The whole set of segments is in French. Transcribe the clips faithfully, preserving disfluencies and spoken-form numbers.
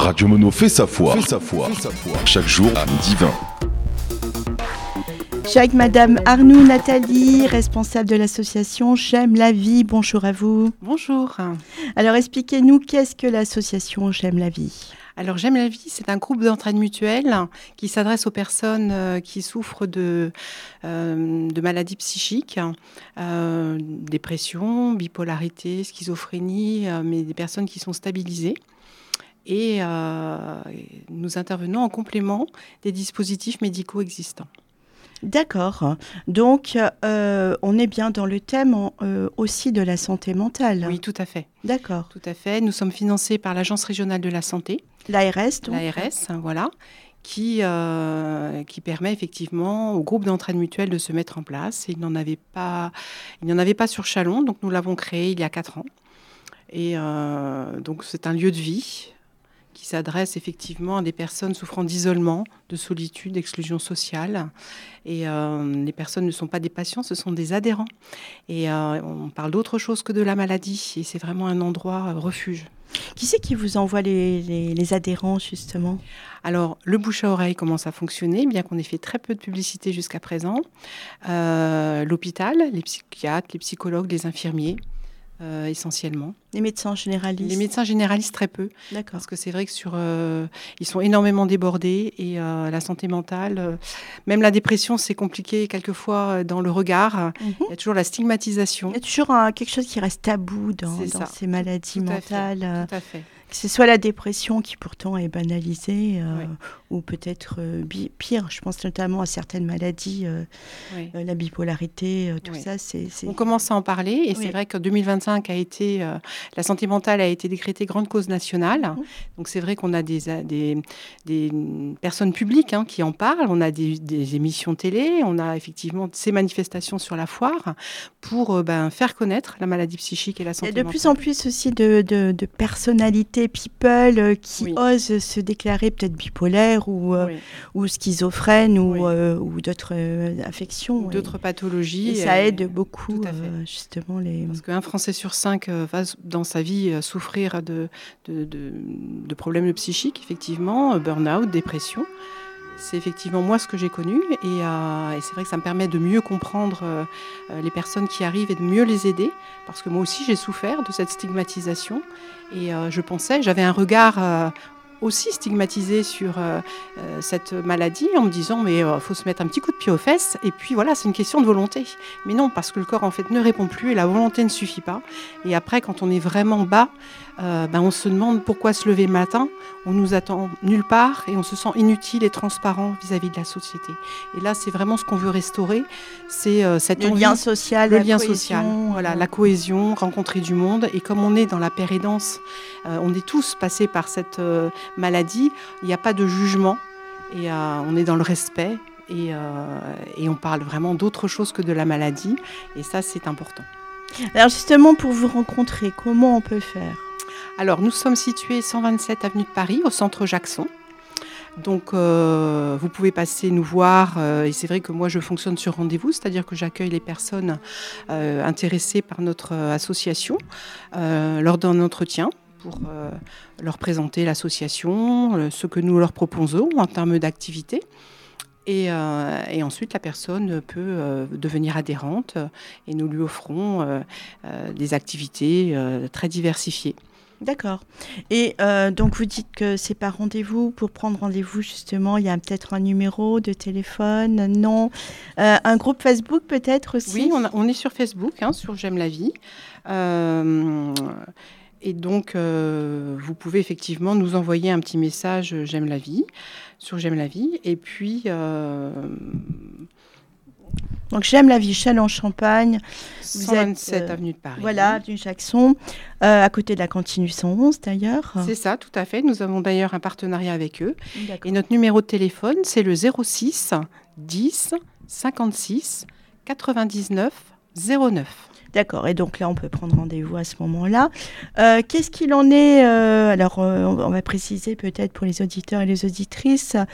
Radio Mono fait sa foi. Fait sa foi. Chaque jour à midi vingt. Je suis avec Madame Arnoux Nathalie, responsable de l'association J'aime la vie. Bonjour à vous. Bonjour. Alors expliquez-nous, qu'est-ce que l'association J'aime la vie ? Alors J'aime la vie, c'est un groupe d'entraide mutuelle qui s'adresse aux personnes euh, qui souffrent de, euh, de maladies psychiques, euh, dépression, bipolarité, schizophrénie, euh, mais des personnes qui sont stabilisées. Et euh, nous intervenons en complément des dispositifs médicaux existants. D'accord. Donc, euh, on est bien dans le thème euh, aussi de la santé mentale. Oui, tout à fait. D'accord. Tout à fait. Nous sommes financés par l'Agence régionale de la santé. L'A R S, donc. L'A R S, voilà, qui, euh, qui permet effectivement au groupe d'entraide mutuelle de se mettre en place. Et il n'en avait pas, il n'y en avait pas sur Châlons, donc nous l'avons créé il y a quatre ans. Et euh, donc, c'est un lieu de vie qui s'adresse effectivement à des personnes souffrant d'isolement, de solitude, d'exclusion sociale. Et euh, les personnes ne sont pas des patients, ce sont des adhérents. Et euh, on parle d'autre chose que de la maladie. Et c'est vraiment un endroit euh, refuge. Qui c'est qui vous envoie les, les, les adhérents, justement ? Alors, le bouche à oreille commence à fonctionner, bien qu'on ait fait très peu de publicité jusqu'à présent. Euh, l'hôpital, les psychiatres, les psychologues, les infirmiers. Euh, essentiellement. Les médecins généralistes ? Les médecins généralistes, très peu. D'accord. Parce que c'est vrai que sur, euh, ils sont énormément débordés et euh, la santé mentale, euh, même la dépression, c'est compliqué quelquefois dans le regard. Mm-hmm. Il y a toujours la stigmatisation. Il y a toujours un, quelque chose qui reste tabou dans, dans ces maladies tout mentales. À fait, tout à fait. Que ce soit la dépression qui pourtant est banalisée, euh, oui. ou peut-être euh, bi- pire. Je pense notamment à certaines maladies, euh, oui. euh, la bipolarité, euh, tout oui. ça. C'est, c'est... On commence à en parler et oui. c'est vrai que deux mille vingt-cinq a été, euh, la santé mentale a été décrétée grande cause nationale. Mmh. Donc c'est vrai qu'on a des, des, des personnes publiques hein, qui en parlent. On a des, des émissions télé, on a effectivement ces manifestations sur la foire pour euh, ben, faire connaître la maladie psychique et la santé mentale. Il y a de plus en plus aussi de, de, de personnalités people euh, qui oui. osent se déclarer peut-être bipolaires ou, euh, oui. ou schizophrènes ou, oui. euh, ou d'autres euh, affections. Ou d'autres et, pathologies. Et ça aide beaucoup, euh, justement. Les... Parce qu'un Français sur cinq euh, va dans sa vie euh, souffrir de, de, de, de problèmes psychiques, effectivement, euh, burn-out, dépression. C'est effectivement moi ce que j'ai connu et, euh, et c'est vrai que ça me permet de mieux comprendre euh, les personnes qui arrivent et de mieux les aider parce que moi aussi j'ai souffert de cette stigmatisation et euh, je pensais, j'avais un regard euh, aussi stigmatisé sur euh, euh, cette maladie en me disant mais il euh, faut se mettre un petit coup de pied aux fesses et puis voilà, c'est une question de volonté. Mais non, parce que le corps en fait ne répond plus et la volonté ne suffit pas. Et après, quand on est vraiment bas, euh, ben, on se demande pourquoi se lever le matin, on nous attend nulle part et on se sent inutile et transparent vis-à-vis de la société. Et là, c'est vraiment ce qu'on veut restaurer, c'est euh, cette le envie, lien social, le la lien cohésion, social, voilà, la cohésion, rencontrer du monde. Et comme on est dans la pérédance, euh, on est tous passés par cette euh, maladie, il n'y a pas de jugement et euh, on est dans le respect et, euh, et on parle vraiment d'autre chose que de la maladie et ça, c'est important. Alors justement, pour vous rencontrer, comment on peut faire ? Alors, nous sommes situés cent vingt-sept avenue de Paris, au centre Jackson. Donc, euh, vous pouvez passer nous voir. Euh, et c'est vrai que moi, je fonctionne sur rendez-vous, c'est-à-dire que j'accueille les personnes euh, intéressées par notre euh, association euh, lors d'un entretien pour euh, leur présenter l'association, euh, ce que nous leur proposons en termes d'activité. Et, euh, et ensuite, la personne peut euh, devenir adhérente euh, et nous lui offrons euh, euh, des activités euh, très diversifiées. D'accord. Et euh, donc, vous dites que c'est par rendez-vous. Pour prendre rendez-vous, justement, il y a peut-être un numéro de téléphone, non euh, un groupe Facebook, peut-être aussi ? Oui, on, a, on est sur Facebook, hein, sur J'aime la vie. Euh, et donc, euh, vous pouvez effectivement nous envoyer un petit message « J'aime la vie » sur J'aime la vie. Et puis... Euh, Donc, J'aime la vie, Châlons-en-Champagne. cent vingt-sept euh, avenue de Paris. Voilà, du Jackson, euh, à côté de la cantine huit cent onze d'ailleurs. C'est ça, tout à fait. Nous avons d'ailleurs un partenariat avec eux. D'accord. Et notre numéro de téléphone, c'est le zéro six dix cinquante-six quatre-vingt-dix-neuf zéro neuf. D'accord, et donc là, on peut prendre rendez-vous à ce moment-là. Euh, qu'est-ce qu'il en est euh, Alors, euh, on va préciser peut-être pour les auditeurs et les auditrices.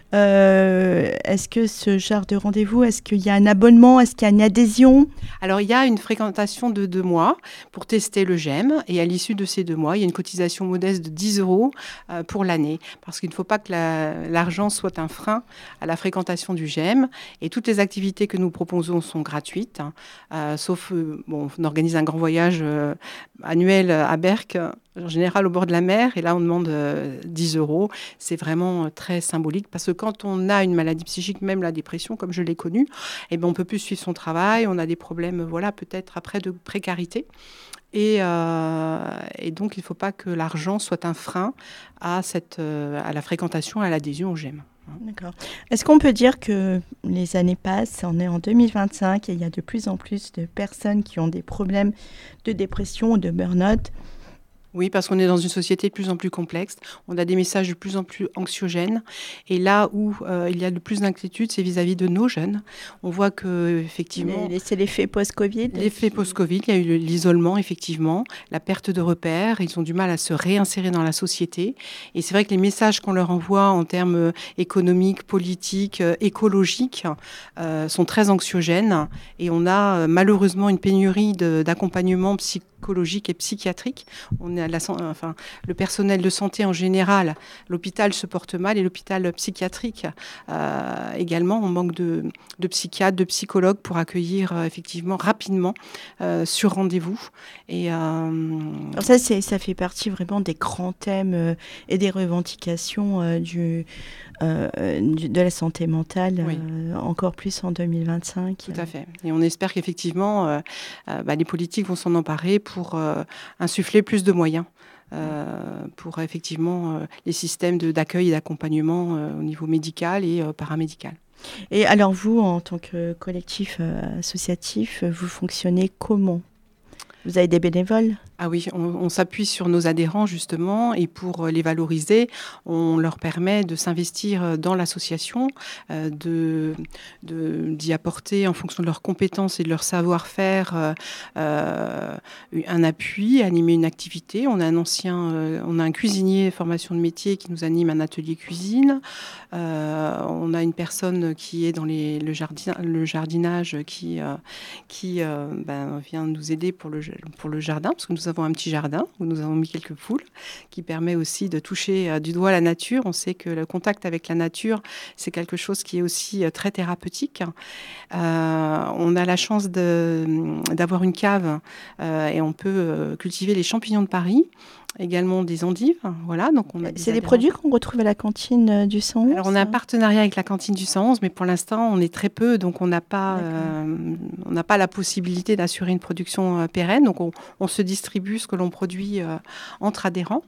Euh, est-ce que ce genre de rendez-vous, est-ce qu'il y a un abonnement, est-ce qu'il y a une adhésion ? Alors, il y a une fréquentation de deux mois pour tester le G E M. Et à l'issue de ces deux mois, il y a une cotisation modeste de dix euros euh, pour l'année. Parce qu'il ne faut pas que la, l'argent soit un frein à la fréquentation du G E M. Et toutes les activités que nous proposons sont gratuites. Hein, euh, sauf, euh, bon, on organise un grand voyage euh, annuel à Berck, en général au bord de la mer. Et là, on demande euh, dix euros. C'est vraiment euh, très symbolique. Parce que quand on a une maladie psychique, même la dépression, comme je l'ai connue, eh ben, on ne peut plus suivre son travail. On a des problèmes, voilà, peut-être après de précarité. Et, euh, et donc, il ne faut pas que l'argent soit un frein à, cette, euh, à la fréquentation, à l'adhésion au G E M. D'accord. Est-ce qu'on peut dire que les années passent, on est en deux mille vingt-cinq et il y a de plus en plus de personnes qui ont des problèmes de dépression ou de burn-out ? Oui, parce qu'on est dans une société de plus en plus complexe. On a des messages de plus en plus anxiogènes. Et là où euh, il y a le plus d'inquiétude, c'est vis-à-vis de nos jeunes. On voit que effectivement, les, c'est l'effet post-Covid. L'effet post-Covid, il y a eu l'isolement, effectivement, la perte de repères. Ils ont du mal à se réinsérer dans la société. Et c'est vrai que les messages qu'on leur envoie en termes économiques, politiques, écologiques, euh, sont très anxiogènes. Et on a malheureusement une pénurie de, d'accompagnement psychologique et psychiatrique. On est à la, enfin, le personnel de santé en général, l'hôpital se porte mal et l'hôpital psychiatrique euh, également. On manque de, de psychiatres, de psychologues pour accueillir euh, effectivement rapidement euh, sur rendez-vous. Et, euh... Alors ça, c'est, ça fait partie vraiment des grands thèmes euh, et des revendications euh, du, euh, du, de la santé mentale, oui. euh, encore plus en deux mille vingt-cinq. Tout à fait. Et on espère qu'effectivement, euh, euh, bah, les politiques vont s'en emparer pour euh, insuffler plus de moyens. Euh, pour effectivement euh, les systèmes de, d'accueil et d'accompagnement euh, au niveau médical et euh, paramédical. Et alors vous, en tant que collectif euh, associatif, vous fonctionnez comment ? Vous avez des bénévoles ? Ah oui, on, on s'appuie sur nos adhérents justement et pour les valoriser, on leur permet de s'investir dans l'association, euh, de, de, d'y apporter en fonction de leurs compétences et de leur savoir-faire euh, un appui, animer une activité. On a un ancien, euh, on a un cuisinier formation de métier qui nous anime un atelier cuisine. Euh, on a une personne qui est dans les, le, jardin, le jardinage qui, euh, qui euh, ben, vient nous aider pour le, pour le jardin parce que nous avons un petit jardin où nous avons mis quelques poules qui permet aussi de toucher euh, du doigt la nature. On sait que le contact avec la nature, c'est quelque chose qui est aussi euh, très thérapeutique. Euh, on a la chance de, d'avoir une cave euh, et on peut euh, cultiver les champignons de Paris. Également des endives, voilà. Donc on a des c'est des produits qu'on retrouve à la cantine du cent onze. Alors on a un partenariat avec la cantine du cent onze, mais pour l'instant on est très peu, donc on n'a pas, euh, on n'a pas la possibilité d'assurer une production euh, pérenne. Donc on, on se distribue ce que l'on produit euh, entre adhérents.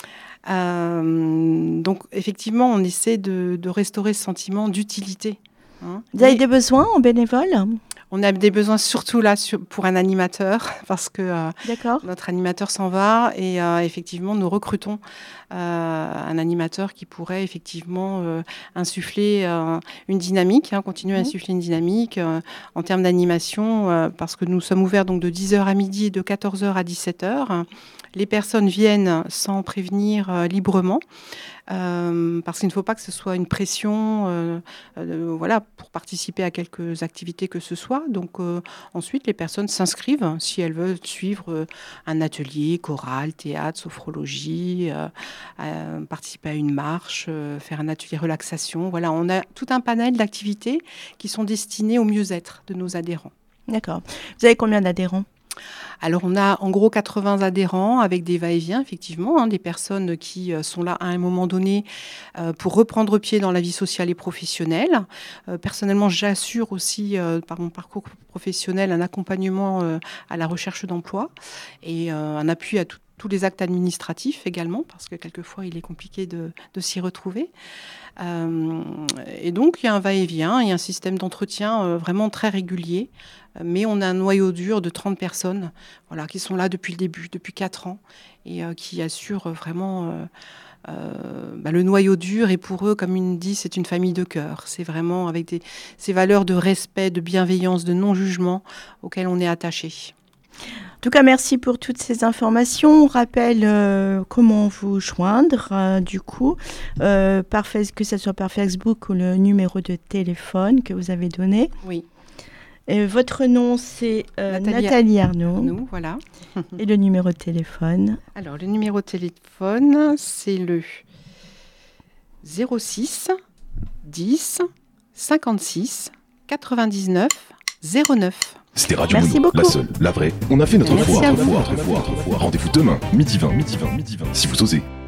Euh, donc effectivement on essaie de, de restaurer ce sentiment d'utilité. Hein. Vous avez Et... des besoins en bénévole ? On a des besoins surtout là sur, pour un animateur parce que euh, notre animateur s'en va et euh, effectivement nous recrutons euh, un animateur qui pourrait effectivement euh, insuffler euh, une dynamique, hein, continuer à insuffler une dynamique euh, en termes d'animation euh, parce que nous sommes ouverts donc de dix heures à midi et de quatorze heures à dix-sept heures. Les personnes viennent sans prévenir euh, librement. Euh, parce qu'il ne faut pas que ce soit une pression euh, euh, voilà, pour participer à quelques activités que ce soit. Donc euh, ensuite, les personnes s'inscrivent si elles veulent suivre euh, un atelier, chorale, théâtre, sophrologie, euh, euh, participer à une marche, euh, faire un atelier relaxation. Voilà, on a tout un panel d'activités qui sont destinées au mieux-être de nos adhérents. D'accord. Vous avez combien d'adhérents ? Alors, on a en gros quatre-vingts adhérents avec des va-et-vient, effectivement, hein, des personnes qui euh, sont là à un moment donné euh, pour reprendre pied dans la vie sociale et professionnelle. Euh, personnellement, j'assure aussi, euh, par mon parcours professionnel, un accompagnement euh, à la recherche d'emploi et euh, un appui à tout tous les actes administratifs également, parce que quelquefois, il est compliqué de, de s'y retrouver. Euh, et donc, il y a un va-et-vient, il y a un système d'entretien euh, vraiment très régulier, mais on a un noyau dur de trente personnes voilà, qui sont là depuis le début, depuis quatre ans, et euh, qui assurent vraiment euh, euh, bah, le noyau dur. Et pour eux, comme il dit, c'est une famille de cœur. C'est vraiment avec des, ces valeurs de respect, de bienveillance, de non-jugement auxquelles on est attaché. En tout cas, merci pour toutes ces informations. On rappelle euh, comment vous joindre, euh, du coup, euh, par, que ce soit par Facebook ou le numéro de téléphone que vous avez donné. Oui. Et votre nom, c'est euh, Nathalie, Nathalie Arnaud. Arnaud, voilà. Et le numéro de téléphone? Alors, le numéro de téléphone, c'est le zéro six dix cinquante-six quatre-vingt-dix-neuf zéro neuf. C'était Radio Merci Mono, beaucoup. la seule, la vraie. On a fait notre Merci foi, à notre vous. foi, notre foi, notre foi. Rendez-vous demain, midi vingt, midi vingt, midi vingt, si vous osez.